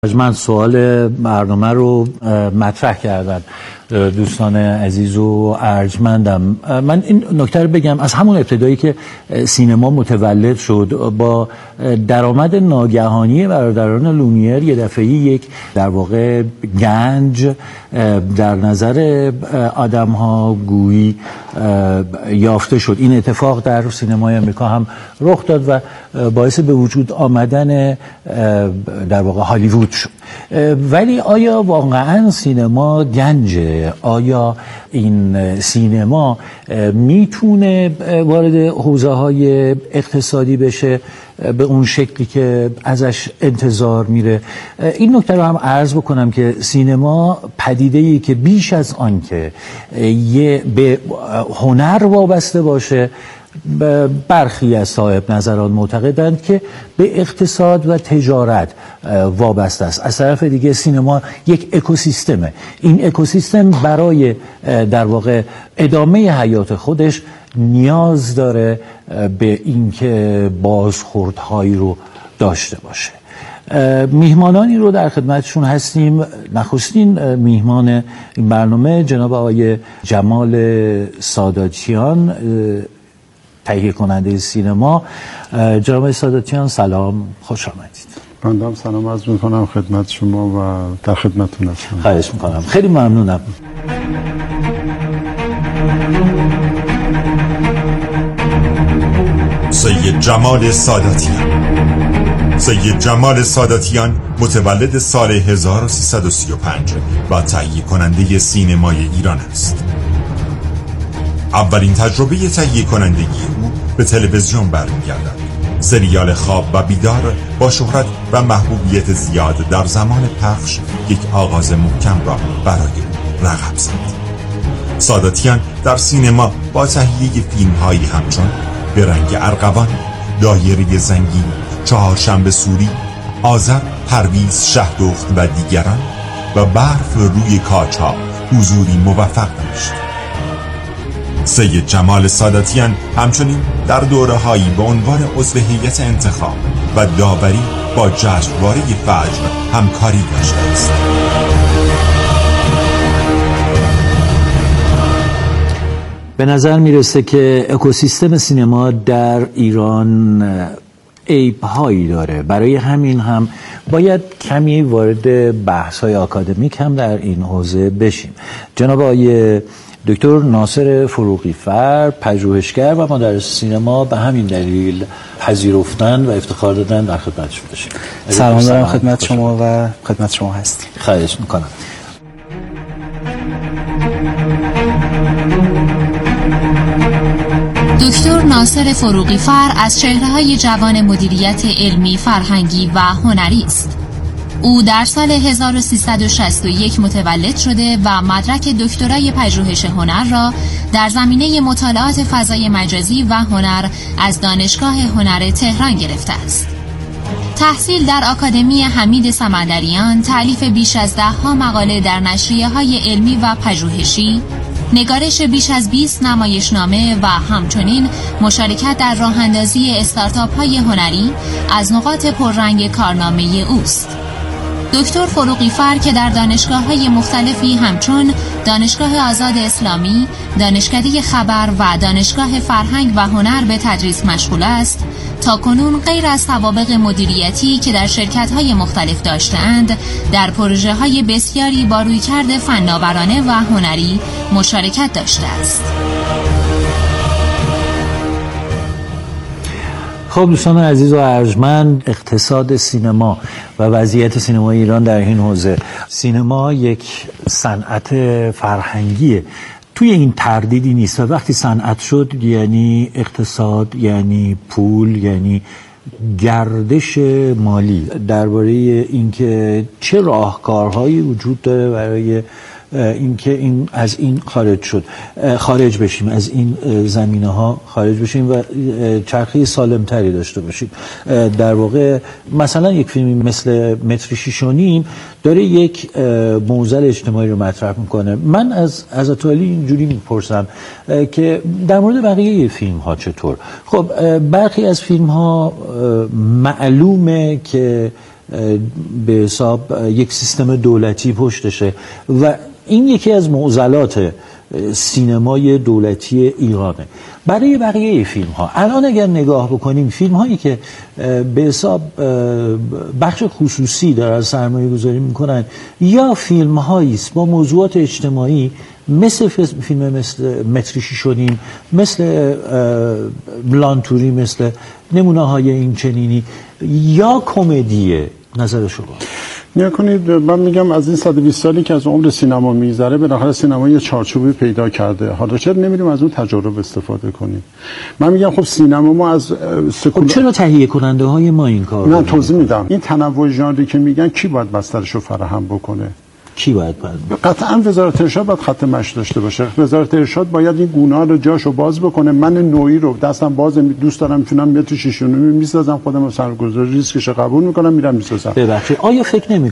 من سوال برنامه رو مطرح کردن دوستان عزیز و ارجمندم. من این نکته رو بگم، از همون ابتدایی که سینما متولد شد با درآمد ناگهانی برادران لومیر یه دفعه‌ای یک در واقع گنج در نظر آدم‌ها گویی یافته شد. این اتفاق در سینمای آمریکا هم رخ داد و باعث به وجود آمدن در واقع هالیوود شد. ولی آیا واقعا سینما گنجه؟ آیا این سینما میتونه وارد حوزه‌های اقتصادی بشه به اون شکلی که ازش انتظار میره؟ این نکته رو هم عرض بکنم که سینما پدیده‌ای که بیش از آن که به هنر وابسته باشه، برخی از صاحب نظران معتقدند که به اقتصاد و تجارت وابسته است. از طرف دیگه سینما یک اکوسیستمه. این اکوسیستم برای در واقع ادامه حیات خودش نیاز داره به اینکه بازخوردهایی رو داشته باشه. میهمانانی رو در خدمتشون هستیم. نخستین میهمان این برنامه جناب آقای جمال ساداتیان، تهیه کننده سینما. جناب ساداتیان سلام، خوش آمدید. من هم سلام عرض می‌کنم خدمت شما و در خدمتتون هستم. خواهش می‌کنم، خیلی ممنونم. سید جمال ساداتیان. سید جمال ساداتیان متولد سال 1335 و تهیه کننده سینمای ایران است. اولین تجربه تهیه کنندگی او به تلویزیون برمیگردد. سریال خواب و بیدار با شهرت و محبوبیت زیاد در زمان پخش یک آغاز محکم را برای او رقم زد. ساداتیان در سینما با تهیه فیلم‌هایی همچون به رنگ ارغوان، دایره زنگین، چهارشنبه سوری، آذر، پرویز، شهدخت و دیگران و برف روی کاچ‌ها حضوری موفق داشت. سید جمال ساداتیان همچنین در دوره‌هایی به عنوان عضو هیئت انتخاب و داوری با جشنواره فجر همکاری داشته است. به نظر میرسه که اکوسیستم سینما در ایران عیب‌هایی داره. برای همین هم باید کمی وارد بحث‌های آکادمیک هم در این حوزه بشیم. جناب آقای دکتر ناصر فروغی‌فر، پژوهشگر و مدرس سینما، به همین دلیل پذیرفتن و افتخار دادن در خدمتشون باشیم. سلام دارم خدمت شما و خدمت شما هستیم. خواهش میکنم. دکتر ناصر فروغی‌فر از چهره‌های جوان مدیریت علمی، فرهنگی و هنری است. او در سال 1361 متولد شده و مدرک دکترای پژوهش هنر را در زمینه مطالعات فضای مجازی و هنر از دانشگاه هنر تهران گرفته است. تحصیل در آکادمی حمید سمندریان، تألیف بیش از 10 مقاله در نشریه‌های علمی و پژوهشی، نگارش بیش از 20 نمایشنامه و همچنین مشارکت در راه‌اندازی استارتاپ‌های هنری از نقاط پررنگ کارنامه اوست. دکتر فروغی‌فر که در دانشگاه‌های مختلفی همچون دانشگاه آزاد اسلامی، دانشکده خبر و دانشگاه فرهنگ و هنر به تدریس مشغول است، تاکنون غیر از سوابق مدیریتی که در شرکت‌های مختلف داشته‌اند، در پروژه‌های بسیاری با رویکرد فناورانه و هنری مشارکت داشته است. خب دوستان عزیز و ارجمند، اقتصاد سینما و وضعیت سینمای ایران در این حوزه. سینما یک صنعت فرهنگیه، توی این تردیدی نیست. و وقتی صنعت شد یعنی اقتصاد، یعنی پول، یعنی گردش مالی. درباره اینکه چه راهکارهایی وجود داره برای اینکه این از این خارج بشیم، از این زمینه‌ها خارج بشیم و چرخه سالم‌تری داشته باشیم. در واقع مثلا یک فیلمی مثل متر 6.5 داره یک معضل اجتماعی رو مطرح میکنه. من از عزت‌علی اینجوری میپرسم که در مورد بقیه فیلم‌ها چطور؟ خب برخی از فیلم‌ها معلومه که به حساب یک سیستم دولتی پشتشه و این یکی از معضلات سینمای دولتی ایرانه. برای بقیه فیلم ها الان اگر نگاه بکنیم، فیلم هایی که به حساب بخش خصوصی دارن سرمایه گذاری میکنن یا فیلم هایی است با موضوعات اجتماعی مثل فیلم مثل متریشی شدیم، مثل بلانتوری، مثل نمونه های این چنینی یا کمدیه، نظر شما؟ نیا کنید، من میگم از این 120 سالی که از عمر سینما میگذره بالاخره سینما یه چارچوبی پیدا کرده. حالا چرا نمیریم از اون تجارب استفاده کنیم؟ من میگم خب سینما ما از خب چرا تهیه کننده های ما این کار من توضیح میدم. این تنوع ژانری که میگن کی باید بسترش رو فراهم بکنه؟ کی باید قطعا وزارت ارشاد باید خط مشی داشته باشه. وزارت ارشاد باید این گونه‌ها رو جاشو باز بکنه. من نوعی رو دستم باز دوست دارم میتونم متر 6 میسازم، خودم سرگذاری ریسکش قبول میکنم میرم میسازم. ببخشید، آیا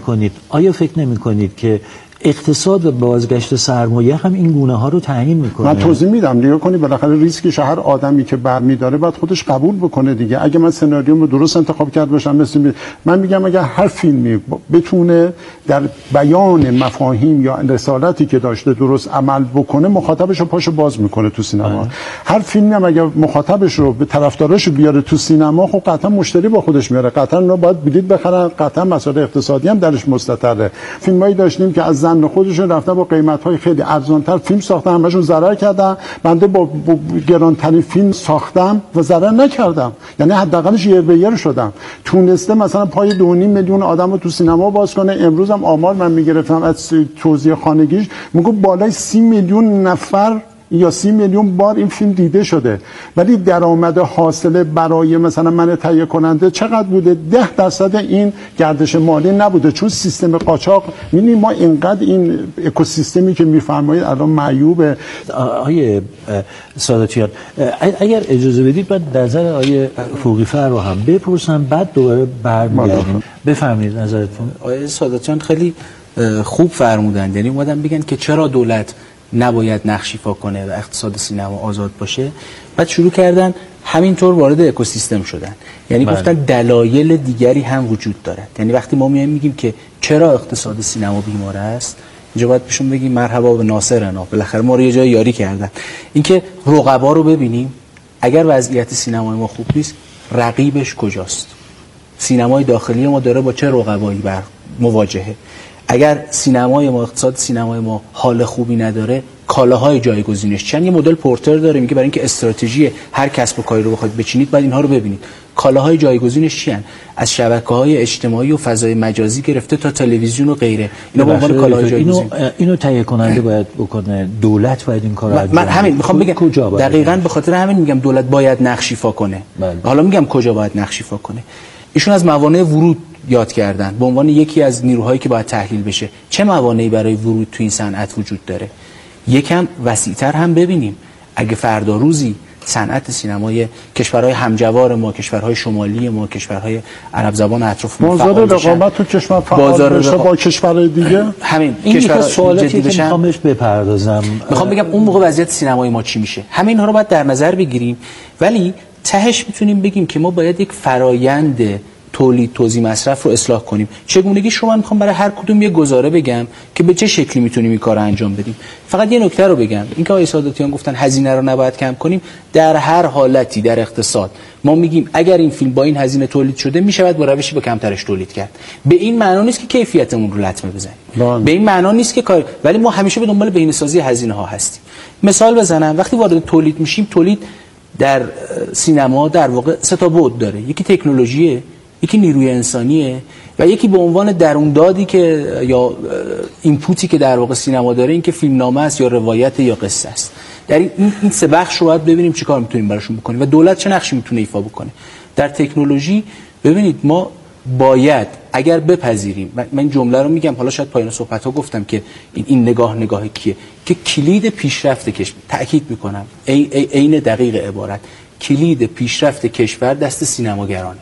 فکر نمی‌کنید که اقتصاد و بازگشت سرمایه هم این گونه ها رو تعیین میکنه؟ من توضیح میدم. نگاه کنید، بالاخره ریسکش هر آدمی که برمی‌داره باید خودش قبول بکنه دیگه. اگه من سناریومو درست انتخاب کرده باشم، مثل من میگم اگر هر فیلمی بتونه در بیان مفاهیم یا رسالتی که داشته درست عمل بکنه، مخاطبش رو پاشو باز میکنه تو سینما. هر فیلمی هم اگر مخاطبش رو به طرفدارش بیاره تو سینما، خب قطعا مشتری با خودش میاره، قطعا اونا باید بلیط بخرن، قطعا مسائل اقتصادی هم درش مستتره. فیلمایی داشتیم که از زن خودشون رفتن با قیمت‌های خیلی ارزان‌تر فیلم ساختن، همشون ضرر کردن. بنده با گرانترین فیلم ساختم و ضرر نکردم، یعنی حداقلش یه به یه شدم. تونسته مثلا پای 2.5 میلیون آدم رو تو سینما باز کنه. امروز هم آمار من میگرفتم از توزیع خانگیش، میگه بالای 30 میلیون نفر یا 30 میلیون بار این فیلم دیده شده. ولی درآمد حاصله برای مثلا من تهیه کننده چقدر بوده؟ 10% این گردش مالی نبوده، چون سیستم قاچاق. می‌بینید ما اینقدر این اکوسیستمی که می‌فرمایید الان معیوبه. آقای ساداتیان، اگر اجازه بدید من نظر آقای فوقی‌فر رو هم بپرسم، بعد دوباره برمیگردیم. بفرمایید نظرتون. آقای ساداتیان خیلی خوب فرمودن، یعنی اومدن بگن که چرا دولت نباید نقش ایفا کنه و اقتصاد سینما آزاد باشه. بعد شروع کردن همینطور وارد اکوسیستم شدن، یعنی گفتن دلایل دیگری هم وجود داره. یعنی وقتی ما میگیم که چرا اقتصاد سینما بیمار است، اینجا باید بهشون بگیم مرحبا به ناصرنا، بالاخره ما رو یه جای یاری کردن. اینکه رقبا رو ببینیم، اگر وضعیت سینمای ما خوب نیست، رقیبش کجاست؟ سینمای داخلی ما داره با چه رقبایی مواجهه؟ اگر سینمای ما، اقتصاد سینمای ما حال خوبی نداره، کالاهای جایگزینش چند؟ یه مدل پورتر داره، میگه برای اینکه استراتژی هر کسب و کاری رو بخواید بچینید باید اینها رو ببینید. کالاهای جایگزینش چی هن؟ از شبکه‌های اجتماعی و فضای مجازی گرفته تا تلویزیون و غیره، اینا به عنوان کالاهای جایگزین. اینو تهیه کننده باید بکنه، دولت باید این کارو انجام بده. من همین میخوام بگم، دقیقاً به خاطر همین میگم دولت باید نقش ایفا کنه. حالا میگم کجا باید نقش ایفا کنه. ایشون از موانع ورود یاد کردن به عنوان یکی از نیروهایی که باید تحلیل بشه. چه موانعی برای ورود تو این صنعت وجود داره؟ یکم وسیع‌تر هم ببینیم. اگه فردا روزی صنعت سینمای کشورهای همجوار ما، کشورهای شمالی ما، کشورهای عرب زبان اطراف ما بازار رقابت تو کشور فعال بشه با کشورهای دیگه، همین این یک سوالاتی که میخوام بهش بپردازم. میخوام بگم اون موقع وضعیت سینمای ما چی میشه. همین ها رو باید در نظر بگیریم، ولی تهش میتونیم بگیم که ما باید یک فرایند تولید، توزیع، مصرف رو اصلاح کنیم. چگونگیش رو من میخوام برای هر کدوم یه گزاره بگم که به چه شکلی میتونیم این کار رو انجام بدیم. فقط یه نکته رو بگم، اینکه آقای ساداتیان گفتن هزینه رو نباید کم کنیم. در هر حالتی در اقتصاد ما میگیم اگر این فیلم با این هزینه تولید شده میشود با روشی با کمترش تولید کرد. به این معنا نیست که کیفیتمون رو لطمه بزنیم، به این معنا نیست که کار، ولی ما همیشه به دنبال بهینه‌سازی هزینه ها هستیم. مثال بزنم، وقتی وارد تولید میشیم، تولید در سینما در واقع سه تا بعد داره. یکی تکنولوژیه، یکی نیروی انسانیه و یکی به عنوان درون که یا اینپوتی که در واقع سینما داره، این که فیلمنامه است یا روایت یا قصه است. در این سه بخش رو باید ببینیم چیکار میتونیم براشون بکنیم و دولت چه نقشی میتونه ایفا بکنه. در تکنولوژی ببینید ما باید اگر بپذیریم، من جمله رو میگم، حالا شاید پایان صحبت‌ها گفتم که این نگاه کیه که کلید پیشرفت کشور، تأکید میکنم عین دقیق عبارت، کلید پیشرفت کشور دست سینماگرانه.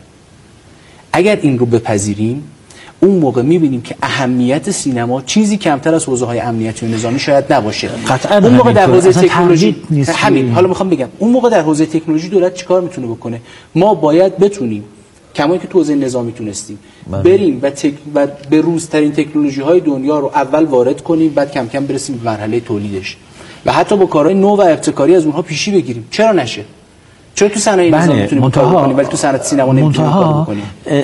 اگر این رو بپذیریم، اون موقع میبینیم که اهمیت سینما چیزی کمتر از حوزه‌های امنیتی و نظامی شاید نباشه. قطعاً اون موقع در حوزه تکنولوژی همین، حالا میخوام بگم اون موقع در حوزه تکنولوژی دولت چیکار میتونه بکنه؟ ما باید بتونیم کمایی که تو حوزه نظامی تونستیم بریم و به روزترین تکنولوژی‌های دنیا رو اول وارد کنیم، بعد کم کم برسیم به مرحله تولیدش و حتی با کارهای نو و ابتکاری از اونها پیشی بگیریم. چرا نشه؟ چرا تو صنایع نظامی میتونیم کار بکنیم ولی تو صنعت سینما نمیتونیم کار بکنیم؟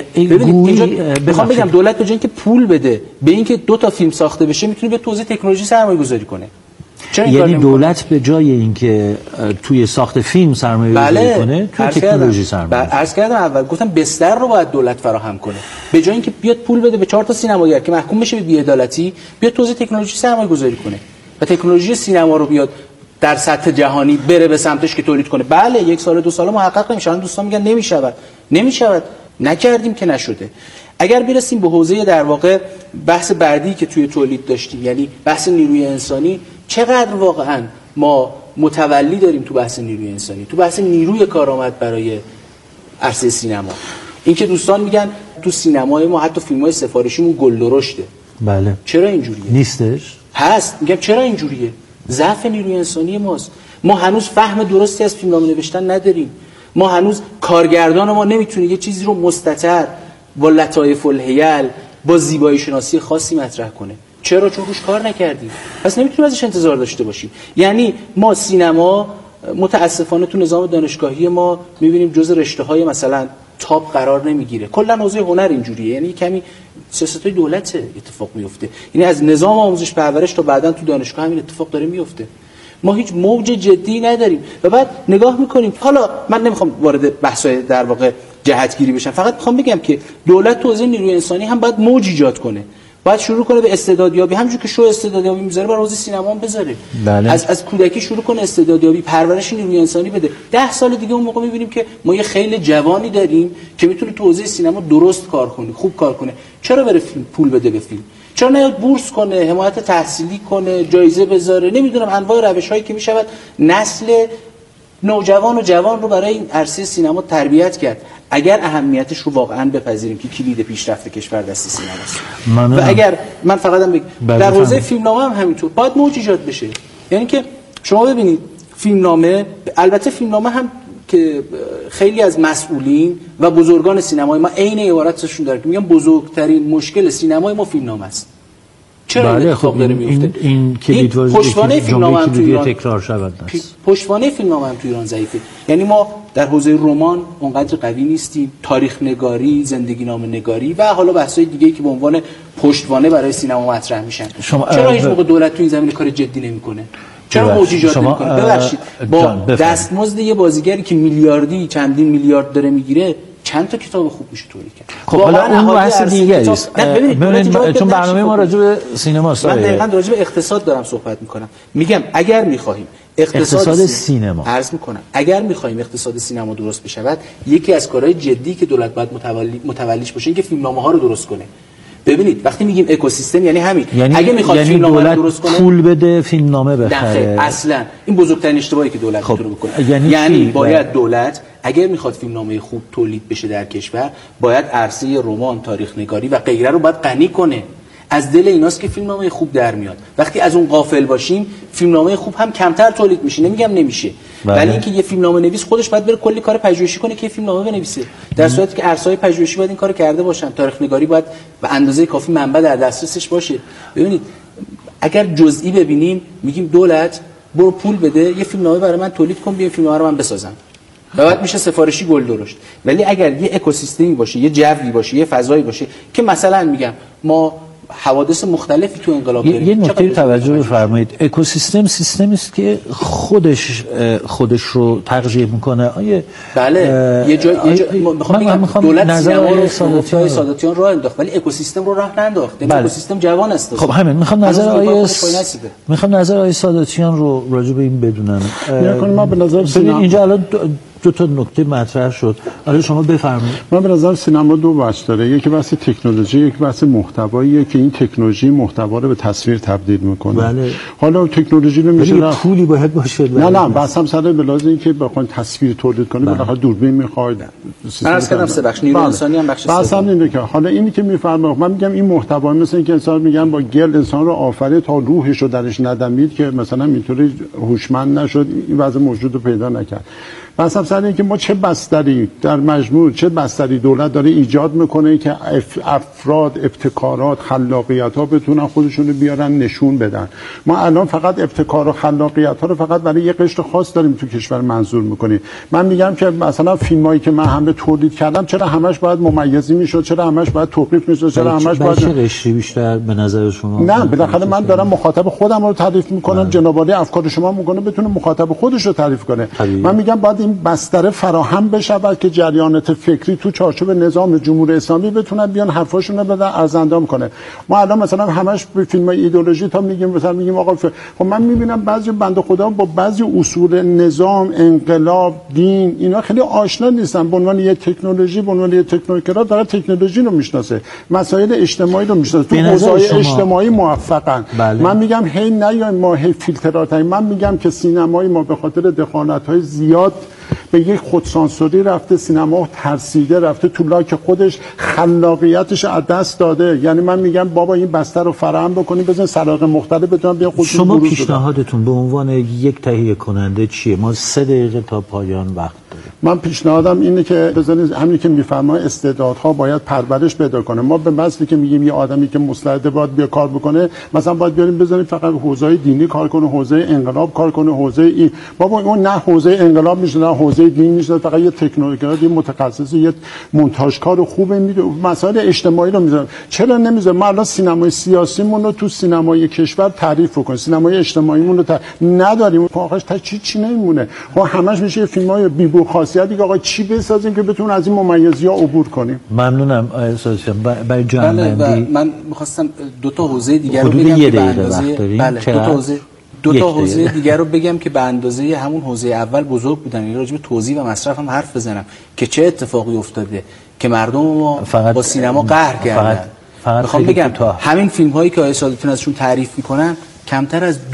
ببینید میخوام بگم دولت به جای اینکه پول بده به اینکه 2 تا فیلم ساخته بشه میتونه به توزیع تکنولوژی سرمایه‌گذاری کنه. یعنی دولت به جای اینکه توی ساخت فیلم سرمایه‌گذاری کنه توی تکنولوژی سرمایه‌گذاری. عرض کردم اول گفتم بستر رو باید دولت فراهم کنه. به جای اینکه بیاد پول بده به 4 تا سینماگر که محکوم بشه به بی‌عدالتی، بیاد توزیع تکنولوژی سرمایه‌گذاری کنه و تکنولوژی سینما رو بیاد در سطح جهانی بره به سمتش که تولید کنه. بله 1 سال 2 سال محقق نمیشه. الان دوستان میگن نمیشود. نکردیم که نشده. اگر برسیم به حوزه در واقع بحث بعدی که توی تولید داشتیم، یعنی بحث نیروی انسانی، چقدر واقعا ما متولی داریم تو بحث نیروی انسانی، تو بحث نیروی کارآمد برای عرصه سینما. این که دوستان میگن تو سینمای ما حتی فیلم‌های سفارشیمون گل درشته. بله. چرا اینجوریه؟ نیستش. هست. میگم چرا اینجوریه؟ ضعف نیروی انسانی ماست. ما هنوز فهم درستی از فیلمنامه نوشتن نداریم. ما هنوز کارگردان ما نمیتونه یه چیزی رو مستتر با لطایف الحیل با زیبایی شناسی خاصی مطرح کنه. چرا؟ چون روش کار نکردیم. پس نمیتونیم ازش انتظار داشته باشیم. یعنی ما سینما متاسفانه تو نظام دانشگاهی ما میبینیم جز رشته‌های مثلا تاپ قرار نمیگیره. کلا حوزه هنر اینجوریه. یعنی کمی سیاست‌های دولت اتفاق میفته. یعنی از نظام آموزش پرورش تا بعداً تو دانشگاه همین اتفاق داره میفته. ما هیچ موج جدی نداریم و بعد نگاه میکنیم. حالا من نمیخوام وارد بحث‌های در واقع جهتگیری بشم، فقط میخوام بگم که دولت تو حوزه نیروی انسانی هم باید موج ایجاد کنه. باید شروع کنه به استعدادیابی، همونجوری که شو استعدادیابی میذاره برای حوزه سینما هم بذاره. بله. از کودکی شروع کنه استعدادیابی، پرورش نیروی انسانی بده. 10 سال دیگه اون موقع میبینیم که ما یه خیلی جوانی داریم که میتونه تو حوزه سینما درست کار کنه، خوب کار کنه. چرا بره فیلم پول بده به فیلم؟ چرا نیاد بورس کنه، حمایت تحصیلی کنه، جایزه بذاره، نمیدونم انواع روش‌هایی که میشود نسل نوجوان و جوان رو برای این عرصه سینما تربیت کرد. اگر اهمیتش رو واقعا بپذیریم که کلید پیشرفت کشور دست سینماست. و اگر من فقط در حوزه فیلمنامه هم همینطور باید موج ایجاد بشه. یعنی که شما ببینید فیلمنامه، البته فیلمنامه هم که خیلی از مسئولین و بزرگان سینمای ما عین عبارتشون داره که میگن بزرگترین مشکل سینمای ما فیلمنامه است. چرا بله خب این کلیدواژه پشتوانه فیلمنامه هم تو ایران تکرار شود است. پشتوانه فیلمنامه هم تو ایران ضعیفه. یعنی ما در حوزه رمان اونقدر قوی نیستیم، تاریخ نگاری، زندگی نامه نگاری و حالا بحث‌های دیگه‌ای که به عنوان پشتوانه برای سینما مطرح میشن. چرا هیچ موقع دولت تو این زمینه کار جدی نمیکنه؟ چرا موج ایجاد نمیکنه؟ ببخشید با دستمزد یه بازیگری که میلیاردی چندین میلیارد داره میگیره چند تا کتاب خوب میشه تولید کرد. خب حالا اون بحث دیگه است. ببینید چون برنامه ما راجع به سینماست. من دقیقاً راجع به اقتصاد دارم صحبت میکنم. میگم اگر میخواهیم اقتصاد سینما عرض میکنم اگر میخواهیم اقتصاد سینما درست بشه، یکی از کارهای جدی که دولت باید متولیش باشه این که فیلمنامه‌ها رو درست کنه. ببینید وقتی میگیم اکوسیستم یعنی همین، اگه میخواد فیلمنامه رو درست کنه پول بده فیلمنامه بخره. اصلا این بزرگترین اشتباهی که دولت میتونه بکنه. یعنی باید دولت اگر میخواد فیلمنامه خوب تولید بشه در کشور، باید عرصه رمان، تاریخ نگاری و غیره رو باید غنی کنه. از دل ایناست که فیلمنامه خوب در میاد. وقتی از اون غافل باشیم فیلمنامه خوب هم کمتر تولید میشه. نمیگم نمیشه، ولی اینکه یه فیلمنامه نویس خودش باید بره کلی کار پژوهشی کنه که فیلمنامه بنویسه، در صورتی که عرصه‌های پژوهشی باید این کارو کرده باشن. تاریخ نگاری باید به اندازه کافی منبع در دسترسش باشه. ببینید اگر جزئی ببینیم میگیم دولت برو پول بده یه فیلمنامه برای من تولید کن، بیا فیلمنامه رو من بسازم. بعد میشه سفارشی گل درشت. ولی اگر یه اکوسیستمی باشه، یه جوی باشه، یه فضایی باشه که مثلا میگم ما حوادث مختلفی تو انقلاب داریم. یه نکته توجه بفرمایید. اکوسیستم سیستمی است که خودش رو تغذیه میکنه. بله یه جای میخوام دولت سینما رو ساداتیان راه انداخت ولی اکوسیستم رو راه ننداخت. اکوسیستم جوان است. خب همین میخوام نظر آقای ساداتیان رو راجع به این بدونم. ما به نظر اینجا الان دو تا نکته مطرح شد. آره شما بفرمایید. من به نظر سینما دو بخش داره. یکی بحث تکنولوژی، یک بحث محتواییه که این تکنولوژی محتوا رو به تصویر تبدیل میکنه. بله. حالا تکنولوژی رو میشه پولی باید باشه. نه بحث هم سر به لحاظ اینکه بخواید تصویر تولید کنه بالاخره دوربین میخواید. درست کردم سه بخش نیروی انسانی هم بخش بحث هم اینه که حالا اینی که میفرمایید من میگم این محتوا مثل اینکه انسان میگن با گل انسان رو آفرید تا روحش رو درش ندمید که مثلا اینطوری هوشمند نشد، این وضع موجود رو پیدا نکرد. مثلا سر اینکه ما چه بستری در مجموع، چه بستری دولت داره ایجاد میکنه که افراد، ابتکارات، خلاقیت ها بتونن خودشون رو بیارن نشون بدن. ما الان فقط ابتکار و خلاقیت ها رو فقط برای یه قشر خاص داریم تو کشور منظور میکنیم. من میگم که مثلا فیلمایی که من هم تولید کردم چرا همش باید ممیزی میشد، چرا همش باید توقیف میشد، چرا همش باید چه قشری بیشتر به نظر شما؟ نه بالاخره من دارم مخاطب خودم رو تعریف میکنم، جناب عالی افکار شما میکنه بتونه مخاطب خودش رو تعریف کنه. من میگم باید این بستر فراهم بشه که جریانات فکری تو چارچوب نظام جمهوری اسلامی بتونن بیان حرفاشون رو بدن ارزاندام کنه. ما الان مثلا همش به فیلمای ایدئولوژی تا میگیم آقا خب من میبینم بعضی بنده خدا با بعضی اصول نظام، انقلاب، دین اینا خیلی آشنا نیستن. به عنوان یه تکنولوژی، به عنوان یه تکنوکرات داره تکنولوژی رو میشناسه، مسائل اجتماعی رو میشناسه، تو حوزه‌های اجتماعی موفقن. من میگم هی نیایم ما هی فیلترات. من میگم که سینمای ما به خاطر دخالت‌های زیاد به یک خودسانسوری رفته، سینما ترسیده رفته تو لاک خودش، خلاقیتش از دست داده. یعنی من میگم بابا این بستر رو فراهم بکنیم، بزن سراغ مختلف بتونن بیان خودشون. شما پیشنهادتون به عنوان یک تهیه کننده چیه؟ ما 3 دقیقه تا پایان وقت داریم. من پیشنهادم اینه که بزنید همین که میفرمای استعدادها باید پرورش پیدا کنه. ما به مثلی که میگیم یه آدمی که مستعد باید بیا کار بکنه، مثلا باید بیاریم بزنیم فقط حوزه دینی کار کنه، حوزه انقلاب کار کنه، حوزه این. بابا اون نه حوزه انقلاب میشه، نه حوزه دین میشه، فقط یه تکنولوژی، یه متخصص، یه مونتاژکار خوبه میده مسائل اجتماعی رو میذاره. چرا نمیذاره ما الان سینمای سیاسیمون رو تو سینمای کشور تعریف کنیم، سینمای اجتماعیمون رو نداریم. آخرش تا چی نمیمونه. خب همش میشه فیلمای بی‌بو خاصیتی که آقا چی بسازیم که بتون از این ممیزی‌ها عبور کنیم. ممنونم استاد شم. برای جنبندی من می‌خواستم 2 تا حوزه دیگر رو بگم که به اندازه دو تا حوزه دیگر رو بگم که به اندازه همون حوزه اول بزرگ بودن. یعنی راجع به توزیع و مصرف هم حرف بزنم که چه اتفاقی افتاده که مردم ما با سینما قهر کردن. میخوام بگم همین فیلم‌هایی که آقای ساداتیان ازشون تعریف میکنن کمتر از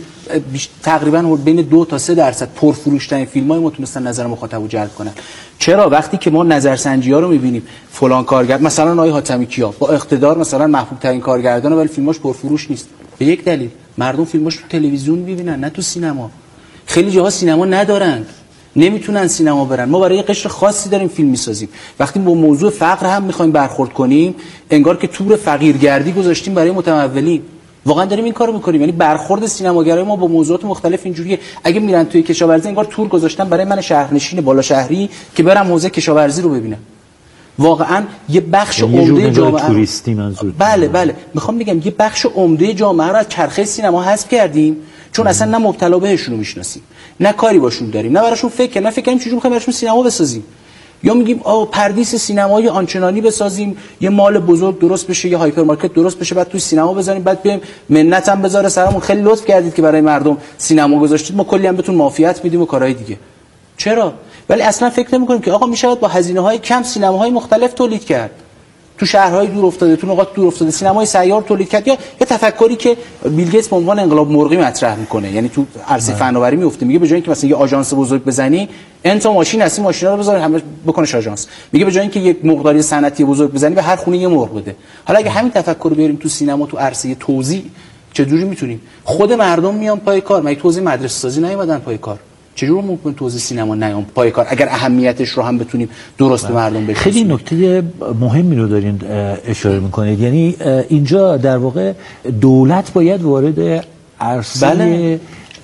تقریبا بین 2 تا 3% پرفروش‌ترین فیلم‌های ما تونستن نظر مخاطب رو جلب کنن. چرا؟ وقتی که ما نظرسنجی‌ها رو می‌بینیم فلان کارگرد مثلا آقای حاتمی کیا با اقتدار مثلا محبوب ترین کارگردانه ولی فیلماش پرفروش نیست، به یک دلیل مردم فیلماش تو تلویزیون می‌بینن نه تو سینما. خیلی جاها سینما ندارن، نمیتونن سینما برن. ما برای قشر خاصی داریم فیلم می‌سازیم. وقتی با موضوع فقر هم می‌خوایم برخورد کنیم انگار که تور فقیرگردی گذاشتیم برای متمولین. واقعا داریم این کارو میکنیم. یعنی برخورد سینماگرای ما با موضوعات مختلف اینجوریه. اگه میرن توی کشاورزی انگار تور گذاشتن برای من شهرنشین بالا شهری که برم حوزه کشاورزی رو ببینم. واقعا یه بخش عمده جامعه توریستی منظور. بله میخوام بگم یه بخش عمده جامعه رو از چرخه سینما حذف کردیم چون اصلا نه مبتلا بهشون رو میشناسیم، نه کاری باشون داریم، نه براشون فکر کنیم چجوری میخوایم براشون سینما بسازیم. یا میگیم پردیس سینمایی آنچنانی بسازیم یه مال بزرگ درست بشه، یه هایپرمارکت درست بشه، بعد توی سینما بزنیم، بعد بیایم منت هم بذاره سرمون خیلی لطف کردید که برای مردم سینما گذاشتید، ما کلی هم بهتون معافیت میدیم و کارهای دیگه. چرا؟ ولی اصلا فکر نمی‌کنیم که آقا میشود با هزینه‌های کم سینماهای مختلف تولید کرد. تو شهرهای دور افتاده، تو نقاط دور افتاده سینمای سیار تولید کرد. یا یه تفکری که بیل گیتس به عنوان انقلاب مرغی مطرح میکنه، یعنی تو عرصه فناوری میفته، میگه به جای اینکه مثلا یه آژانس بزرگ بزنی انتا ماشین هستی ماشینا رو بذار همه بکنش آژانس، میگه به جای اینکه یک مقداری صنعتی بزرگ بزنی به هر خونه یه مرغ بده. حالا اگه همین تفکر رو بیاریم تو سینما، تو عرصه توزیع، چجوری میتونیم خود مردم میان پای کار؟ مگه توزیع مدرسه سازی نیومدن پای کار؟ چجوری ممکن توزیع سینما نیام پای کار اگر اهمیتش رو هم بتونیم درست به مردم بشناسیم؟ خیلی نکته مهمی رو دارین اشاره میکنید. یعنی اینجا در واقع دولت باید وارد عرصه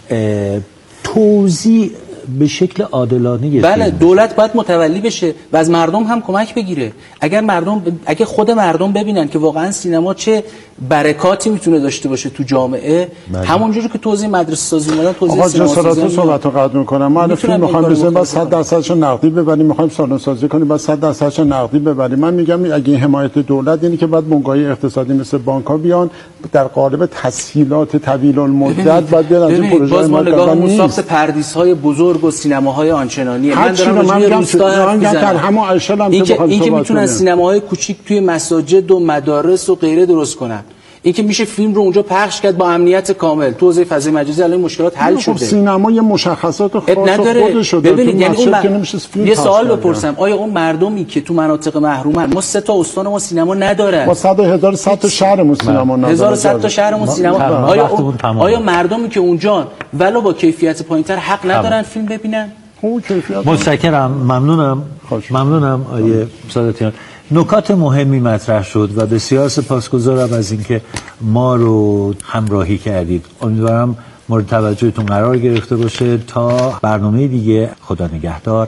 توزیع به شکل عادلانه دولت باید متولی بشه و از مردم هم کمک بگیره. اگه خود مردم ببینن که واقعا سینما چه برکاتی میتونه داشته باشه تو جامعه، همونجوری که توزیع مدرسه سازی اومدن توزیع سینما سازی صحبت رو قطع می‌کنم. ما الان فیلم می‌خوایم بزنیم بعد 100% نقدی ببریم، می‌خوایم سالن سازی کنیم بعد 100% نقدی ببریم. من میگم اگه حمایت دولت یعنی که بعد بنگاه‌های اقتصادی مثل بانک‌ها بیان در قالب تسهیلات طویل المدت بعد بیان از این پروژه ما ساخت پردیس‌های بزرگ و سینماهای آنچنانی. من دارم راجع به روستا در همون اشل هم که میتونن سینماهای کوچیک توی مساجد و مدارس و غیره درست کنن. این که میشه فیلم رو اونجا پخش کرد با امنیت کامل. تو حوزه فضای مجازی الان مشکلات حل شده. سینما یه مشخصات خاص خودش داره. ببینید یعنی یه سوال بپرسم، آیا اون مردمی که تو مناطق محرومن، ما 3 تا استان ما سینما نداره، ما 1100 تا شهرمون سینما نداره، 1100 تا شهرمون سینما، آیا مردمی که اونجا ولو با کیفیت پایینتر حق ندارن فیلم ببینن؟ خوب کیفیت. متشکرم، ممنونم آیه ساداتیان. نکات مهمی مطرح شد و بسیار سپاسگزارم از اینکه ما رو همراهی کردید. امیدوارم مورد توجهتون قرار گرفته باشه. تا برنامه دیگه، خدا نگهدار.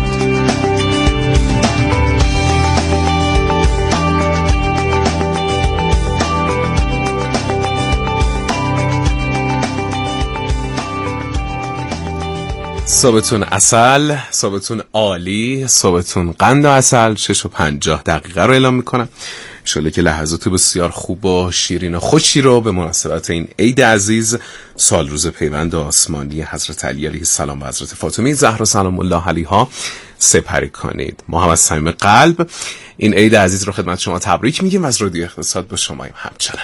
صبحتون عسل، صبحتون عالی، صبحتون قند و عسل. 6:50 رو اعلام میکنم. انشالله که لحظات بسیار خوب و شیرین و خوشی رو به مناسبت این عید عزیز، سال روز پیوند آسمانی حضرت علی علیه السلام و حضرت فاطمه زهرا سلام الله علیها سپری کنید. ما هم از صمیم قلب این عید عزیز رو خدمت شما تبریک میگیم. از رادیو اقتصاد با شماییم همچنان.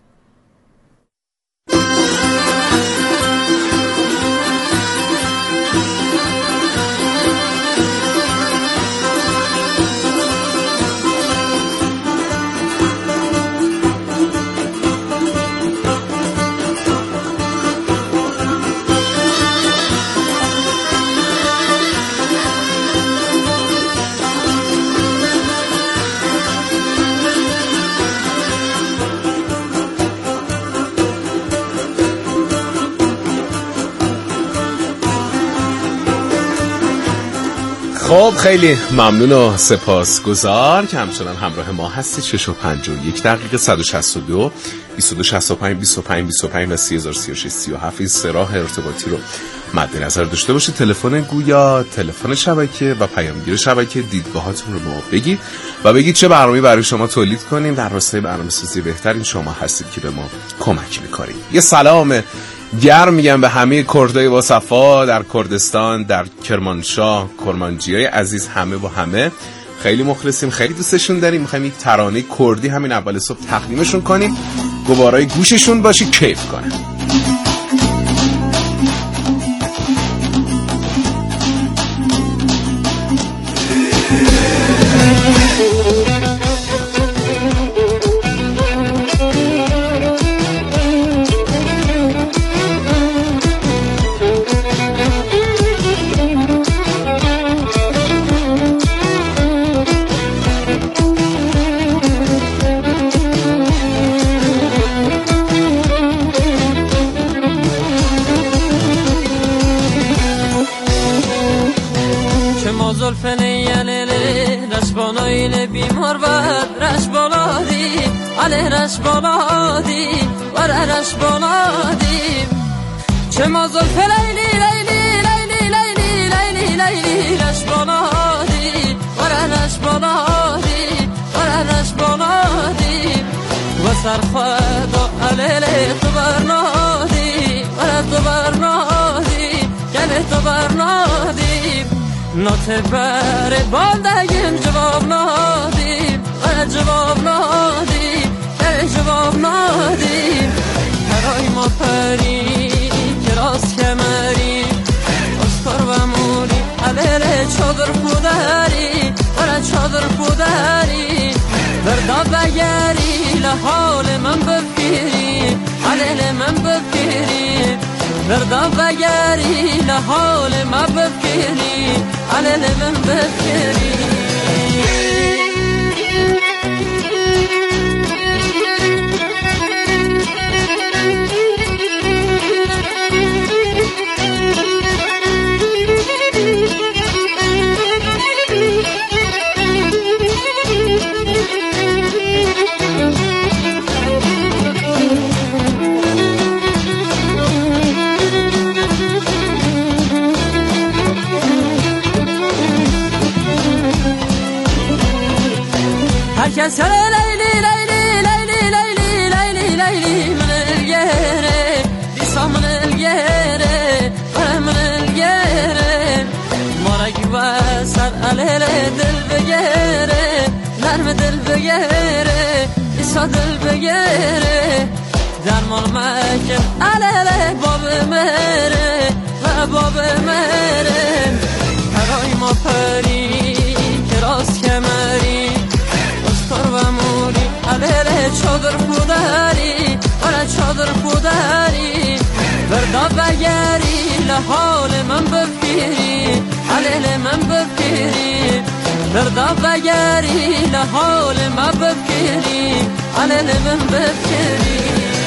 خب خیلی ممنون و سپاسگزار که همچنان همراه ما هستید. 6:51 162 2265 25 25 و 3036 37 این سه راه ارتباطی رو مد نظر داشته باشید. تلفن گویا، تلفن شبکه و پیامگیر شبکه. دیدگاهاتون رو به ما بگید و بگید چه برنامه‌ای برای شما تولید کنیم. در راستای برنامه‌سازی بهترین شما هستید که به ما کمک می‌کنید. یه سلام گرم میگم به همه کردای با صفا در کردستان، در کرمانشاه، کرمانجیای عزیز، همه با همه خیلی مخلصیم، خیلی دوستشون داریم. میخوایم یک ترانه کردی همین اول صبح تقدیمشون کنیم، گوارای گوششون باشی، کیف کنن. رش بلادی ور رش بلادی چه مازل لیلی لیلی لیلی لیلی لیلی لیلی رش بلادی ور رش بلادی ور رش بلادی و سرخواد و علیل تو برنادی ور تو برنادی گله تو برنادی نوت بر بالدگیم جواب نادی ور جواب نادی جواب نادیم. هرای ما پری که راست کمری اسکر و موری علیل چادر پودری ورا چادر پودری بردا بگری لحال من بفیری علیل من بفیری بردا بگری لحال من بفیری علیل من بفیری. Herkes leyli leyli leyli leyli leyli leyli من الجهره لسا من الجهره من الجهره مرق وسر عليل دل بجهره نرم دل بجهره لسا دل بجهره درمان مکن عليل باب مهره و باب مهره هرای ما پری که راست کمری و موری علیل چادر پودری آره چادر پودری بردا بگری لحال من بفیری علل من بفکری بردا بگری لحال من بفکری علل من بفکری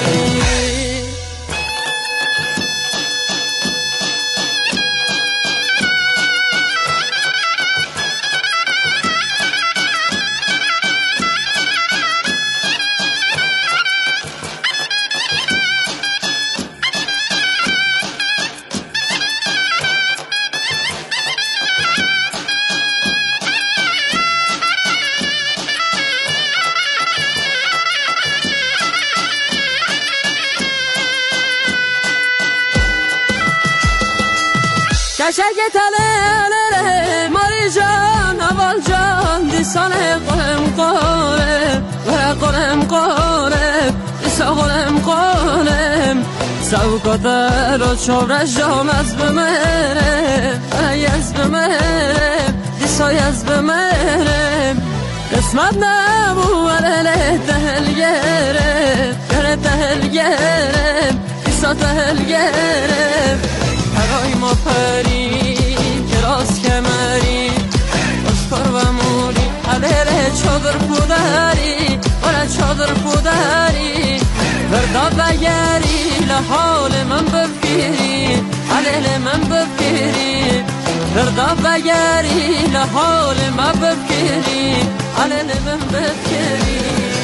کشک تله ماری جان اول جان دیسانه قلم قلم و قلم قلم دیسا قلم قلم سوکاته رو چورش جام از بمرم ایز بمرم دیسا یز بمرم قسمت نبو علیه دهل گرم گره دهل گرم دیسا دهل گرم هرای ما پری کراس کمری اسکار و موری علیه چادر پودری ولی چادر پودری بردا بگری لحال من بفکری علیه من بفکری بردا بگری لحال من بفکری علیه من بفکری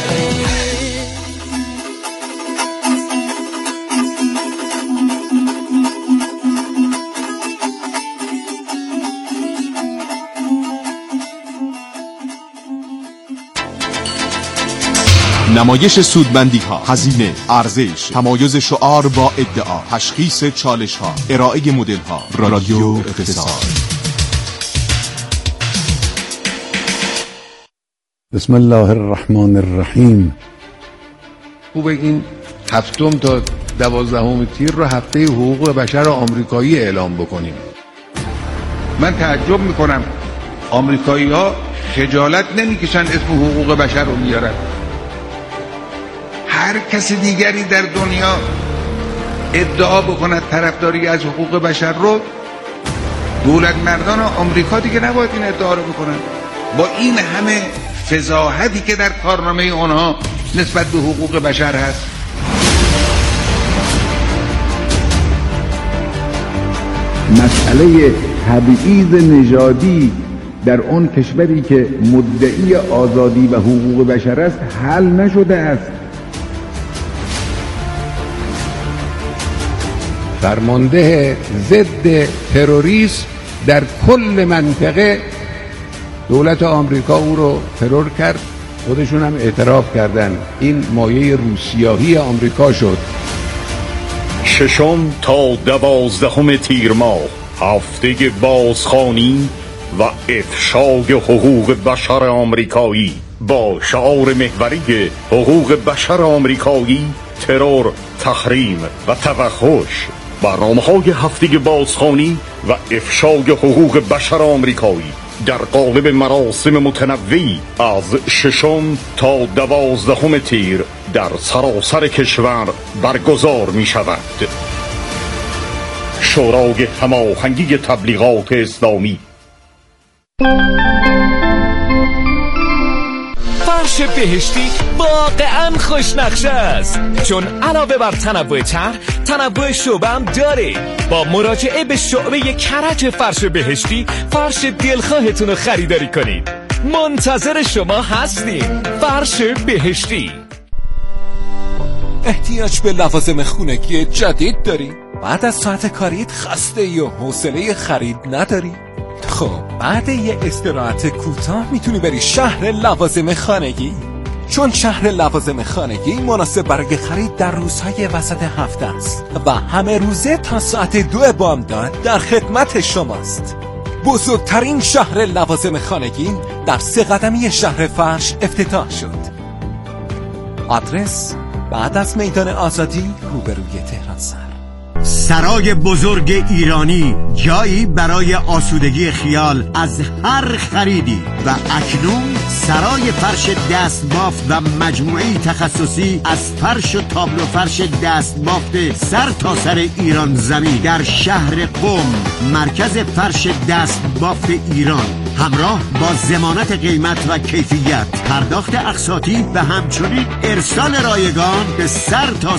نمایش سودمندی ها، هزینه، ارزش، تمایز شعار با ادعا، تشخیص چالش ها، ارائه مدل ها، رادیو اقتصاد. بسم الله الرحمن الرحیم. خوبه این 7 تا 12 تیر رو هفته حقوق بشر آمریکایی اعلام بکنیم. من تعجب میکنم آمریکایی ها خجالت نمیکشن اسم حقوق بشر رو میارن. هر کسی دیگری در دنیا ادعا بکند طرفداری از حقوق بشر رو، دولت مردان آمریکا دیگه نباید این ادعا رو بکنن. با این همه فضاحتی که در کارنامه اونها نسبت به حقوق بشر هست. مسئله تبعیض نژادی در اون کشوری که مدعی آزادی و حقوق بشر است حل نشده است. فرمانده ضد تروریسم در کل منطقه دولت آمریکا او رو ترور کرد، خودشون هم اعتراف کردن. این مایه روسیاهی آمریکا شد. 6 تا 12 تیر ماه هفته بازخوانی و افشای حقوق بشر آمریکایی با شعار محوری حقوق بشر آمریکایی، ترور، تحریم و توحش. برنامه‌های هفته بازخوانی و افشای حقوق بشر آمریکایی در قالب مراسم متنوعی از 6 تا 12 تیر در سراسر کشور برگزار می شود. شورای هماهنگی تبلیغات اسلامی. فرش بهشتی واقعا خوشنقشه است، چون علاوه بر تنوع طرح، تنوع شعبه هم داره. با مراجعه به شعبه کرج فرش بهشتی فرش دلخواهتون رو خریداری کنید. منتظر شما هستیم. فرش بهشتی. احتیاج به لوازم خونگی جدید داری؟ بعد از ساعت کاریت خسته یا حوصله خرید نداری؟ خب بعد یه استراحت کوتاه میتونی بری شهر لوازم خانگی، چون شهر لوازم خانگی مناسب برای خرید در روزهای وسط هفته است و همه روزه تا ساعت 2 بامداد در خدمت شماست. بزرگترین شهر لوازم خانگی در 3 قدمی شهر فرش افتتاح شد. آدرس بعد از میدان آزادی روبروی تهران سر. سرای بزرگ ایرانی، جایی برای آسودگی خیال از هر خریدی. و اکنون سرای فرش دستبافت و مجموعی تخصصی از فرش و تابلو فرش دستبافت سر تا سر ایران زمین در شهر قم، مرکز فرش دستبافت ایران، همراه با ضمانت قیمت و کیفیت، پرداخت اقساطی و همچنین ارسال رایگان به سر تا